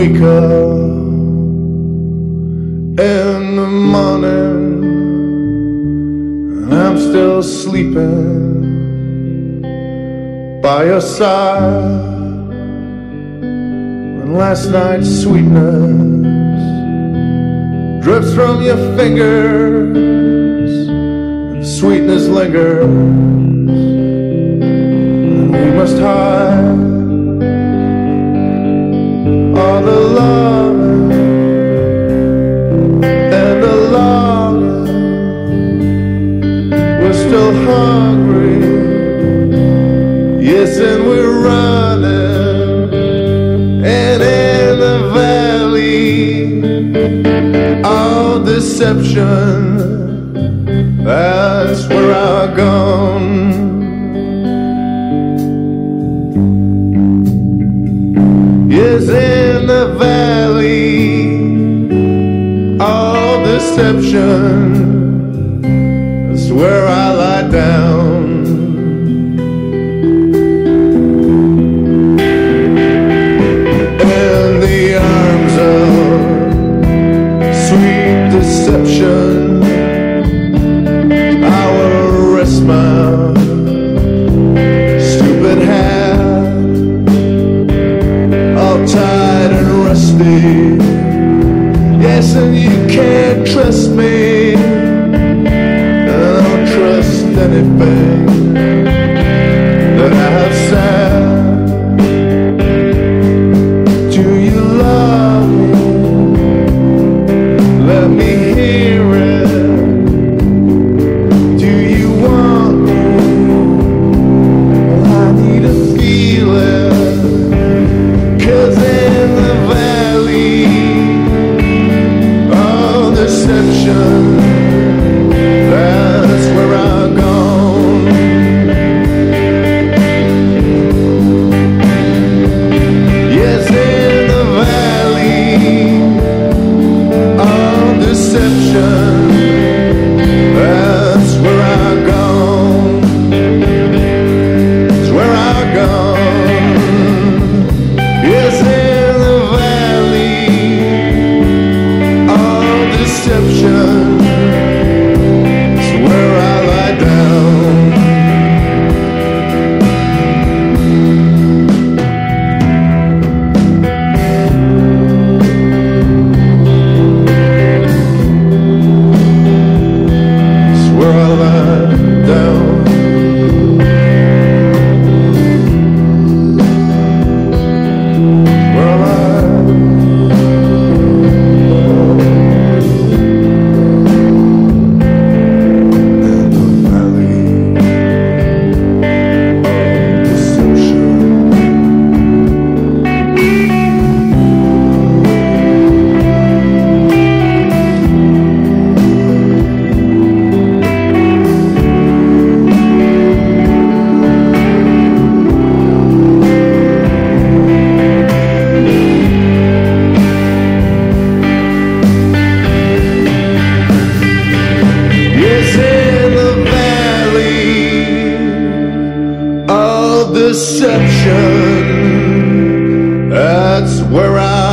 wake up in the morning and I'm still sleeping by your side. When last night's sweetness drips from your fingers and the sweetness lingers, and we must hide all the love and the longing. We're still hungry, yes, and we're running. And in the valley, all deception, that's where I've gone. Yes, in the valley, all deception, that's where I lie down. In the arms of sweet deception, I will rest my stupid hand, all tied and rusty. Yes, and you can't trust me, and I don't trust anything that I have said. Do you love me? Let me hear it. Do you want me? Well, I need to feel it. 'Cause in the valley, all deception, that's where I've gone. Yes, in the valley, all deception, that's where I've gone. It's where I've gone. Yes, in the valley, all deception, it's where I lie down. It's where I lie down. Where I lie. In the valley of deception. Yes, in the valley, all deception, that's where I